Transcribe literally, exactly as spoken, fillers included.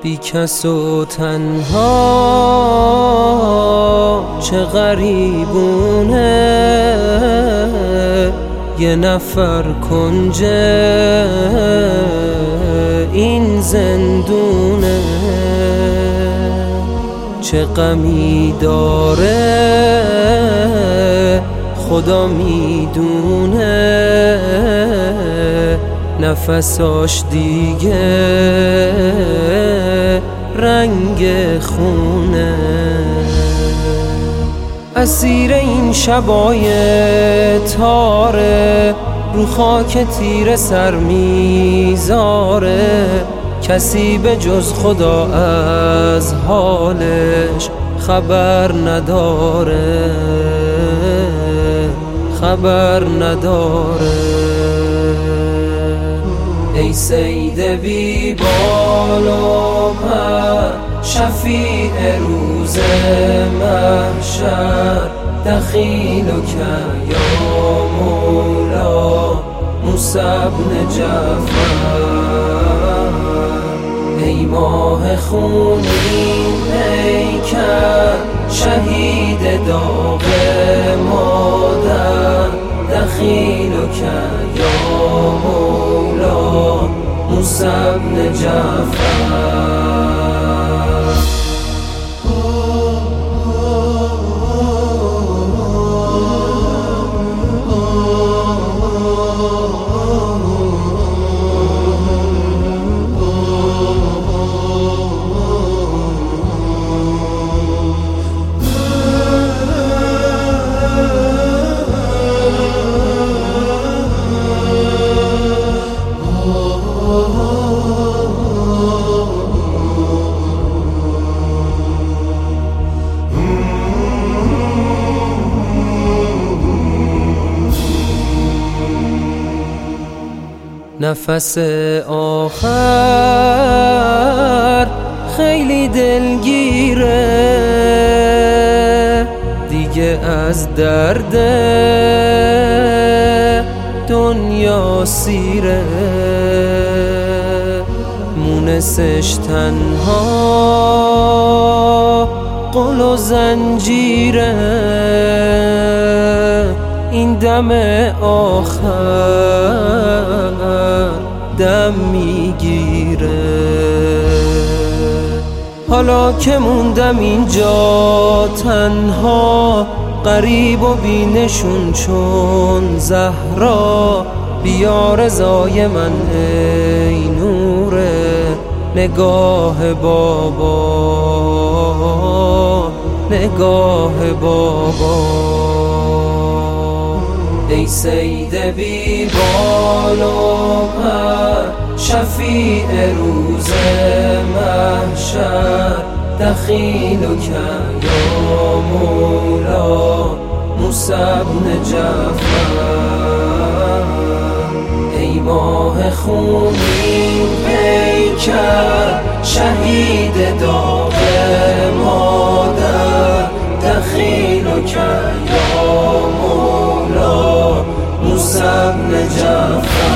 بی کس و تنها چه غریبونه، یه نفر کنج این زندونه، چه غمی داره خدا میدونه، نفساش دیگه رنگ خونه. اسیر این شبای تاره، رو خاک تیره سر میذاره، کسی به جز خدا از حالش خبر نداره، خبر نداره. ای سید بی بال و پر، شفیع روز محشر، دخیلک یا مولا موسی بن جعفر. ای ماه خونین پیکر، شهید داغ مادر، دخیلک یا مولا موسی بن جعفر. نفس آخر خیلی دلگیره، دیگه از درد دنیا سیره، مونسش تنها قل و زنجیره، این دم آخر دم میگیره. حالا که موندم اینجا تنها، غریب و بینشون چون زهرا، بیا رضای من ای نور نگاه بابا، نگاه بابا. ای سید بی بال و پر، شفیع روز محشر، دخیلک یا مولا موسی بن جعفر. ای ماه خونین پیکر، شهید داغ مادر، دخیلک یا مولا موسی بن جعفر.